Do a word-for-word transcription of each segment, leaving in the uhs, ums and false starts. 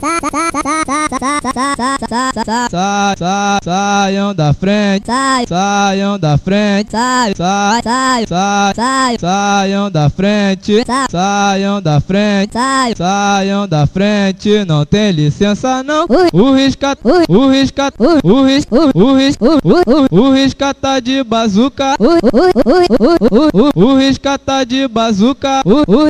Saiam da frente, saiam da frente, sai, sai, sai, sai, saiam da frente, saiam da frente, saiam da frente, não tem licença não. O risca, o risca, o risca, o risca, o risca tá de bazuca, o risca tá de bazuca,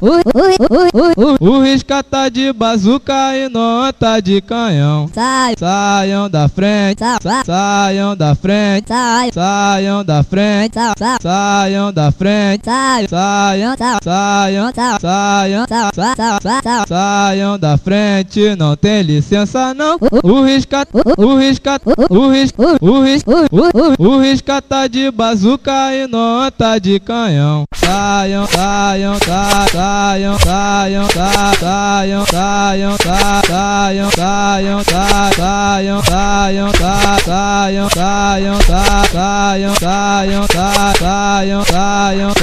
o risca tá de bazuca e não tá de canhão. Saiam da frente, saiam da frente, saiam da frente, saiam da frente, saiam, saiam, saiam, saiam da frente, não tem licença não. O risca, o risca, o risca, o risca, o risca tá de bazuca e não tá de canhão. Saiam, saiam, saiam, saiam, saiam, saiam, saiam, saiam, saiam, saiam, saiam, saiam, saiam, saiam, saiam, saiam, saiam, saiam,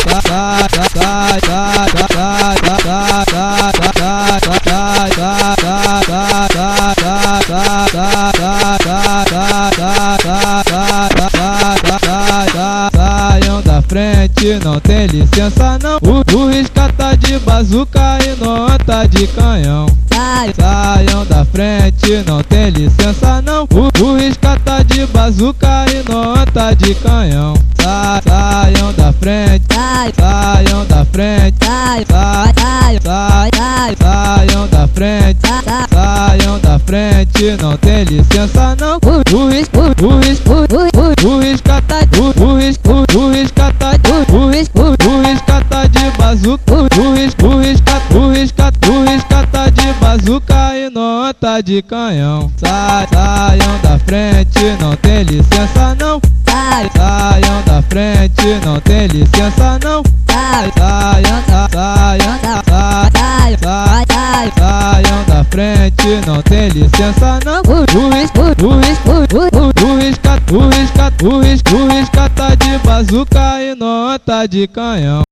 saiam da frente, não tem licença não. O risca tá de bazuca e não tá de canhão. Saiam da frente, não tem licença não. O risca tá de bazuca e não tá de canhão. Saiam da frente, saiam da frente, saiam da frente, saiam da frente, não tem licença não. O risca, o risca, o risca tá, o risca, o risca tá, o risca, o risca tá de bazuca, o risca, o risca, o risca, o risca tá de bazuca e não tá de canhão. Saiam da frente, não tem licença não. Saiam da frente, não tem licença não. Saiam, saiam, saiam, saiam da frente, não tem licença não. O risca, o risca, o risca, o risca, o risca, o risca tá de bazuca e não tá de canhão.